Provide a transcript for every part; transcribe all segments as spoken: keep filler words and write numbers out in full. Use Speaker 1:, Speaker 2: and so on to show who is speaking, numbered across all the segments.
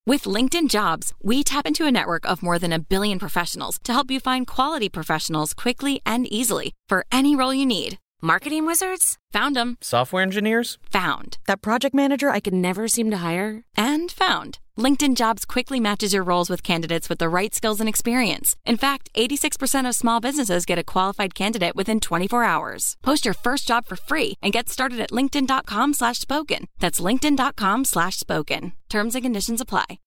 Speaker 1: With LinkedIn Jobs, we tap into a network of more than a billion professionals to help you find quality professionals quickly and easily for any role you need. Marketing wizards? Found them.
Speaker 2: Software engineers?
Speaker 1: Found. That project manager I could never seem to hire? And found. LinkedIn Jobs quickly matches your roles with candidates with the right skills and experience. In fact, eighty-six percent of small businesses get a qualified candidate within twenty-four hours. Post your first job for free and get started at linkedin.com slash spoken. That's linkedin.com slash spoken. Terms and conditions apply.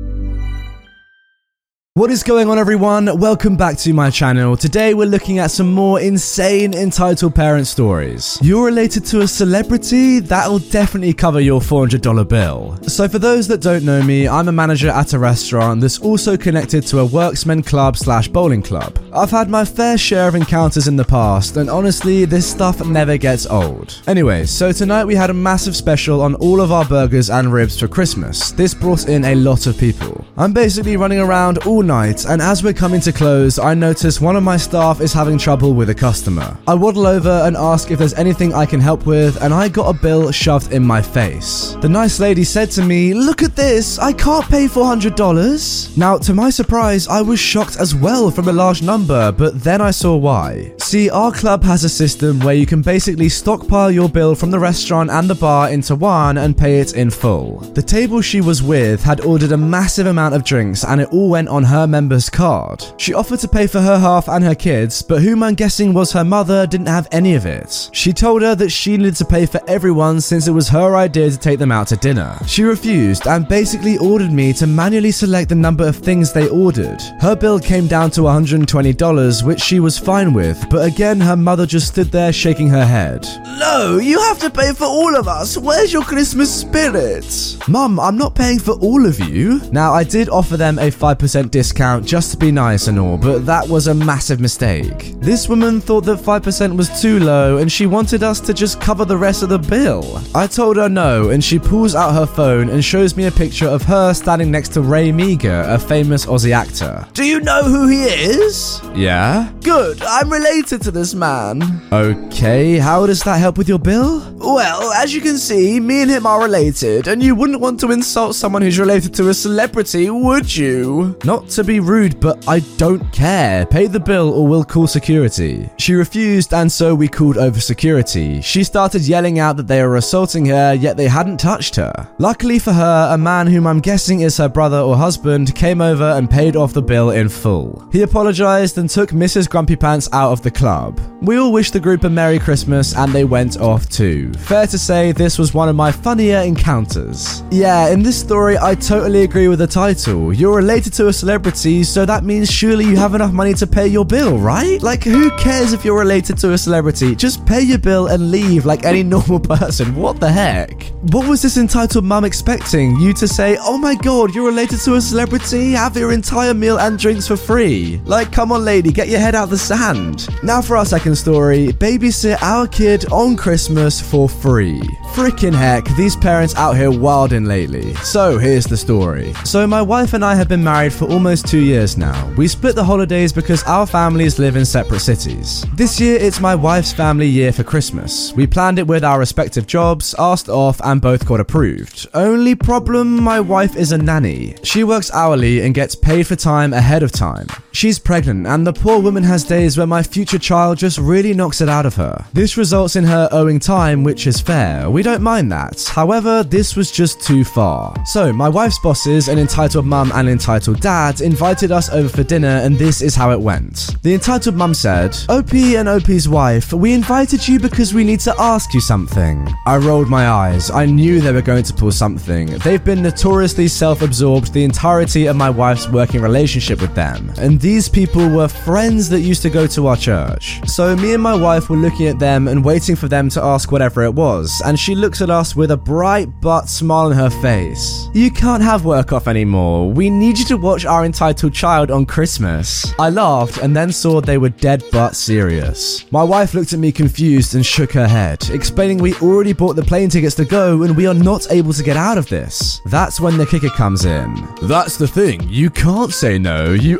Speaker 3: What is going on, everyone? Welcome back to my channel. Today we're looking at some more insane entitled parent stories. You're related to a celebrity? That'll definitely cover your four hundred dollar bill. So for those that don't know me, I'm a manager at a restaurant that's also connected to a worksmen club slash bowling club. I've had my fair share of encounters in the past, and honestly, this stuff never gets old. Anyway, so tonight we had a massive special on all of our burgers and ribs for Christmas. This brought in a lot of people. I'm basically running around all night, and as we're coming to close, I notice one of my staff is having trouble with a customer. I waddle over and ask if there's anything I can help with, and I got a bill shoved in my face. The nice lady said to me, "Look at this, I can't pay four hundred dollars. Now, to my surprise, I was shocked as well from the large number, but then I saw why. See, our club has a system where you can basically stockpile your bill from the restaurant and the bar into one and pay it in full. The table she was with had ordered a massive amount of drinks, and it all went on her member's card. She offered to pay for her half and her kids, but whom I'm guessing was her mother didn't have any of it. She told her that she needed to pay for everyone since it was her idea to take them out to dinner. She refused and basically ordered me to manually select the number of things they ordered. Her bill came down to one hundred twenty dollars, which she was fine with, but again her mother just stood there shaking her head. "No, you have to pay for all of us. Where's your Christmas spirit?" "Mum, I'm not paying for all of you." Now, I did offer them a five percent discount just to be nice and all, but that was a massive mistake. This woman thought that five percent was too low and she wanted us to just cover the rest of the bill. I told her no, and she pulls out her phone and shows me a picture of her standing next to Ray Meager, a famous Aussie actor. "Do you know who he is?" "Yeah." "Good, I'm related to this man." "Okay, how does that help with your bill?" "Well, as you can see, me and him are related, and you wouldn't want to insult someone who's related to a celebrity, would you?" Not to be rude, but I don't care. Pay the bill or we'll call security. She refused, and so we called over security. She started yelling out that they were assaulting her, yet they hadn't touched her. Luckily for her, a man whom I'm guessing is her brother or husband came over and paid off the bill in full. He apologized and took Missus Grumpy Pants out of the club. We all wished the group a Merry Christmas, and they went off too. Fair to say, this was one of my funnier encounters. Yeah, in this story, I totally agree with the title. You're related to a celebrity, so that means surely you have enough money to pay your bill, right? Like, who cares if you're related to a celebrity? Just pay your bill and leave like any normal person. What the heck? What was this entitled mum expecting? You to say, "Oh my god, you're related to a celebrity? Have your entire meal and drinks for free." Like, come on lady, get your head out the sand. Now for our second story, babysit our kid on Christmas for free. Frickin' heck, these parents out here wildin' lately. So here's the story. So my wife and I have been married for almost two years now. We split the holidays because our families live in separate cities. This year it's my wife's family year for Christmas. We planned it with our respective jobs, asked off, and both got approved. Only problem, my wife is a nanny. She works hourly and gets paid for time ahead of time. She's pregnant, and the poor woman has days where my future child just really knocks it out of her. This results in her owing time, which is fair. We don't mind that. However, this was just too far. So my wife's bosses, an entitled mum and entitled dad, invited us over for dinner, and this is how it went. The entitled mum said, "O P and O P's wife, we invited you because we need to ask you something." I rolled my eyes. I knew they were going to pull something. They've been notoriously self-absorbed the entirety of my wife's working relationship with them, and these people were friends that used to go to our church. So me and my wife were looking at them and waiting for them to ask whatever it was, and she looks at us with a bright but smile on her face. "You can't have work off anymore. We need you to watch our entitled child on Christmas." I laughed and then saw they were dead but serious. My wife looked at me confused and shook her head, explaining we already bought the plane tickets to go and we are not able to get out of this. That's when the kicker comes in. "That's the thing, you can't say no, you owe us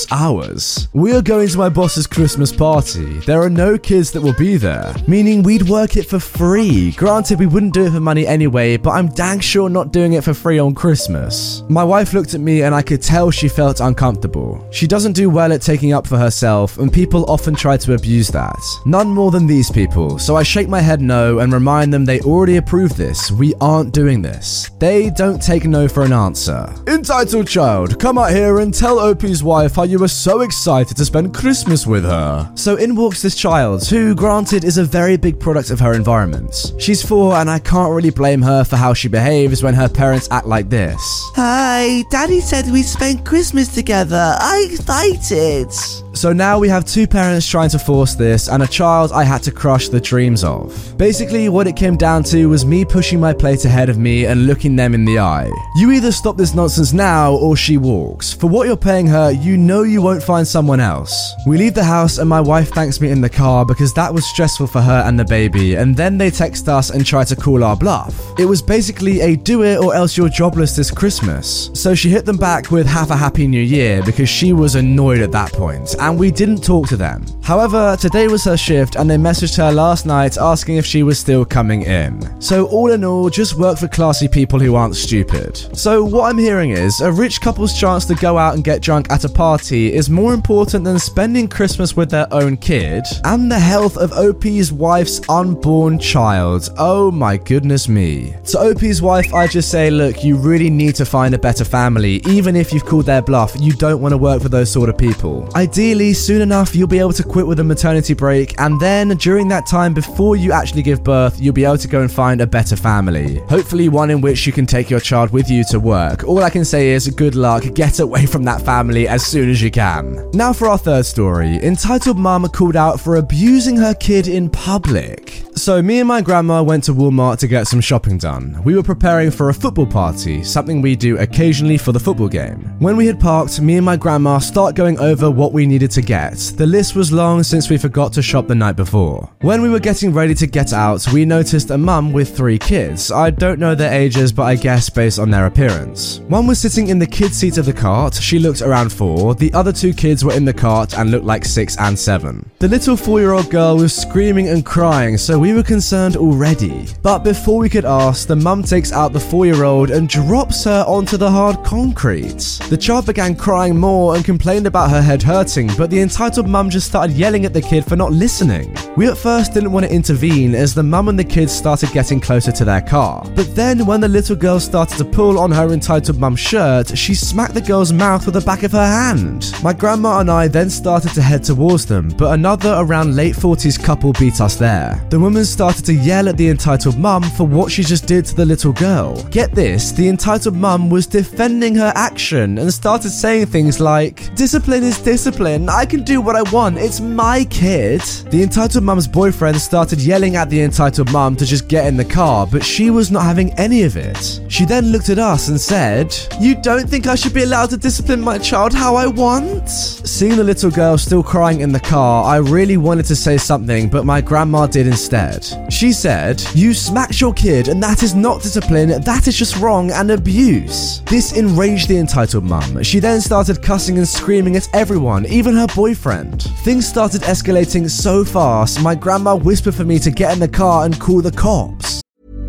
Speaker 3: ours. We are going to my boss's Christmas party. There are no kids that will be there, meaning we'd work it for free. Granted, we wouldn't do it for money anyway, but I'm dang sure not doing it for free on Christmas. My wife looked at me and I could tell she felt uncomfortable. She doesn't do well at taking up for herself, and people often try to abuse that. None more than these people, so I shake my head no and remind them they already approved this. We aren't doing this. They don't take no for an answer. Entitled child, come out here and tell O P's wife how you were so excited to spend Christmas with her. So in walks this child, who granted is a very big product of her environment. She's four and I can't really blame her for how she behaves when her parents act like this.
Speaker 2: Hi, Daddy said we spend Christmas together. I'm excited.
Speaker 3: So now we have two parents trying to force this and a child I had to crush the dreams of. Basically, what it came down to was me pushing my plate ahead of me and looking them in the eye. You either stop this nonsense now or she walks. For what you're paying her, you know you won't find someone else. We leave the house and my wife thanks me in the car because that was stressful for her and the baby, and then they text us and try to call our bluff. It was basically a do it or else you're jobless this Christmas. So she hit them back with have a happy new year because she was annoyed at that point. And we didn't talk to them. However, today was her shift and they messaged her last night asking if she was still coming in. So all in all, just work for classy people who aren't stupid. So what I'm hearing is, a rich couple's chance to go out and get drunk at a party is more important than spending Christmas with their own kid and the health of O P's wife's unborn child. Oh my goodness me. To O P's wife, I just say, look, you really need to find a better family. Even if you've called their bluff, you don't want to work for those sort of people. Ideally, soon enough, you'll be able to quit with a maternity break, and then during that time before you actually give birth, you'll be able to go and find a better family. Hopefully one in which you can take your child with you to work. All I can say is good luck, get away from that family as soon as you can. Now for our third story. Entitled mum called out for abusing her kid in public. So me and my grandma went to Walmart to get some shopping done. We were preparing for a football party, something we do occasionally for the football game. When we had parked, me and my grandma start going over what we needed to get. The list was long since we forgot to shop the night before. When we were getting ready to get out, we noticed a mum with three kids. I don't know their ages, but I guess based on their appearance. One was sitting in the kid seat of the cart. She looked around four. The other two kids were in the cart and looked like six and seven. The little four-year-old girl was screaming and crying, so we were concerned already. But before we could ask, the mum takes out the four-year-old and drops her onto the hard concrete. The child began crying more and complained about her head hurting, but the entitled mum just started yelling at the kid for not listening. We at first didn't want to intervene as the mum and the kids started getting closer to their car. But then when the little girl started to pull on her entitled mum's shirt, she smacked the girl's mouth with the back of her hand. My grandma and I then started to head towards them, but another around late forties couple beat us there. The woman started to yell at the entitled mum for what she just did to the little girl. Get this, the entitled mum was defending her action and started saying things like, "Discipline is discipline, I can do what I want, it's my kid." The entitled mum's boyfriend started yelling at the entitled mum to just get in the car, but she was not having any of it. She then looked at us and said, "You don't think I should be allowed to discipline my child how I want?" Seeing the little girl still crying in the car, I really wanted to say something, but my grandma did instead. She said, "You smacked your kid and that is not discipline, that is just wrong and abuse." This enraged the entitled mum. She then started cussing and screaming at everyone, even her boyfriend. Things started escalating so fast, my grandma whispered for me to get in the car and call the cops.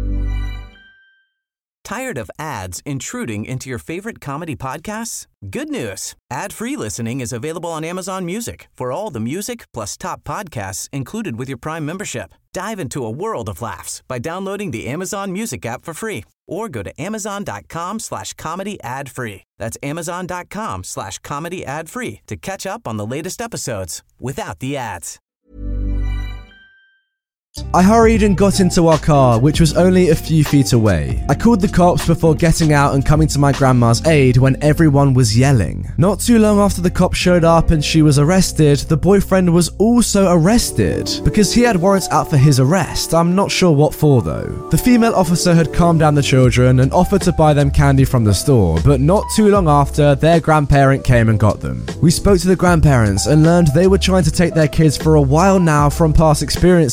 Speaker 4: Tired of ads intruding into your favorite comedy podcasts? Good news. Ad-free listening is available on Amazon Music for all the music plus top podcasts included with your Prime membership. Dive into a world of laughs by downloading the Amazon Music app for free or go to amazon.com slash comedy ad free. That's amazon.com slash comedy ad free to catch up on the latest episodes without the ads.
Speaker 3: I hurried and got into our car, which was only a few feet away. I called the cops before getting out and coming to my grandma's aid when everyone was yelling. Not too long after the cops showed up and she was arrested, the boyfriend was also arrested because he had warrants out for his arrest. I'm not sure what for though. The female officer had calmed down the children and offered to buy them candy from the store, but not too long after, their grandparent came and got them. We spoke to the grandparents and learned they were trying to take their kids for a while now from past experiences,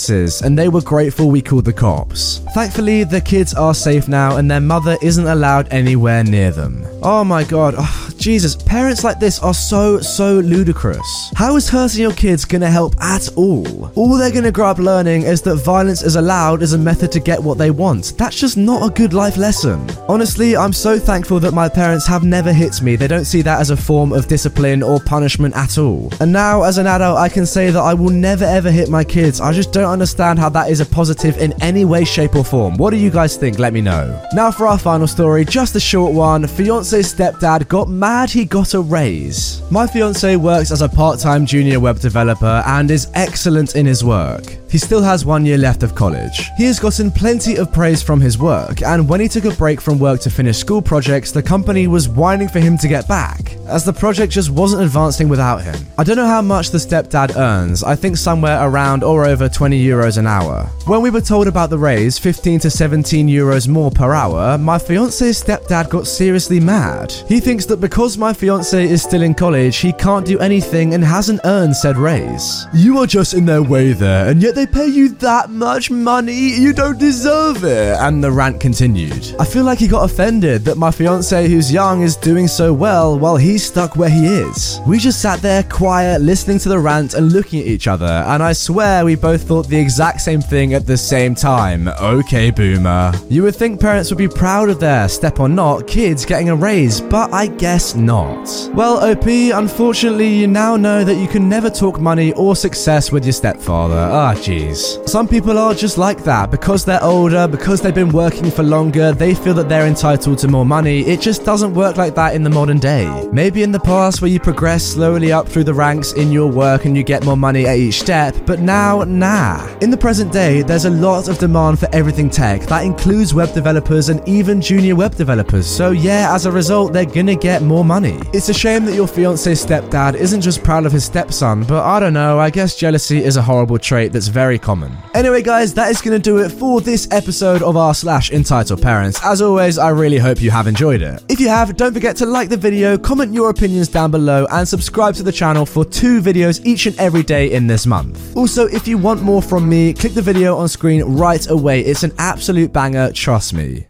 Speaker 3: and they were grateful we called the cops. Thankfully, the kids are safe now and their mother isn't allowed anywhere near them. Oh my god, oh, Jesus, parents like this are so, so ludicrous. How is hurting your kids gonna help at all? All they're gonna grow up learning is that violence is allowed as a method to get what they want. That's just not a good life lesson. Honestly, I'm so thankful that my parents have never hit me. They don't see that as a form of discipline or punishment at all. And now, as an adult, I can say that I will never ever hit my kids. I just don't understand how that is a positive in any way, shape or form. What do you guys think? Let me know. Now for our final story, just a short one. Fiance's stepdad got mad he got a raise. My fiance works as a part-time junior web developer and is excellent in his work. He still has one year left of college. He has gotten plenty of praise from his work, and when he took a break from work to finish school projects, the company was whining for him to get back, as the project just wasn't advancing without him. I don't know how much the stepdad earns, I think somewhere around or over twenty euros an hour. When we were told about the raise, fifteen to seventeen euros more per hour, my fiance's stepdad got seriously mad. He thinks that because my fiance is still in college, he can't do anything and hasn't earned said raise. You are just in their way there, and yet they pay you that much money? You don't deserve it. And the rant continued. I feel like he got offended that my fiance who's young is doing so well while he's stuck where he is. We just sat there quiet, listening to the rant and looking at each other, and I swear we both thought the exact same thing at the same time. Okay, boomer. You would think parents would be proud of their, step or not, kids getting a raise, but I guess not. Well, O P, unfortunately you now know that you can never talk money or success with your stepfather. Ah, jeez. Some people are just like that. Because they're older, because they've been working for longer, they feel that they're entitled to more money. It just doesn't work like that in the modern day. Maybe in the past where you progress slowly up through the ranks in your work and you get more money at each step, but now, nah. In the present day, there's a lot of demand for everything tech. That includes web developers and even junior web developers. So yeah, as a result, they're gonna get more money. It's a shame that your fiance's stepdad isn't just proud of his stepson, but I don't know, I guess jealousy is a horrible trait that's very common. Anyway guys, that is gonna do it for this episode of our slash entitled parents. As always, I really hope you have enjoyed it. If you have, don't forget to like the video, comment your opinions down below, and subscribe to the channel for two videos each and every day in this month. Also, if you want more from me, click the video on screen right away. It's an absolute banger, trust me.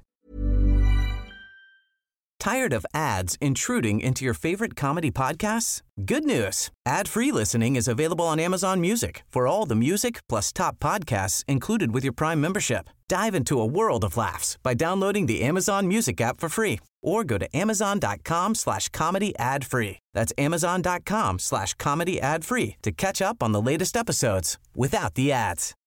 Speaker 4: Tired of ads intruding into your favorite comedy podcasts? Good news. Ad-free listening is available on Amazon Music for all the music plus top podcasts included with your Prime membership. Dive into a world of laughs by downloading the Amazon Music app for free or go to amazon.com slash comedy ad free. That's amazon.com slash comedy ad free to catch up on the latest episodes without the ads.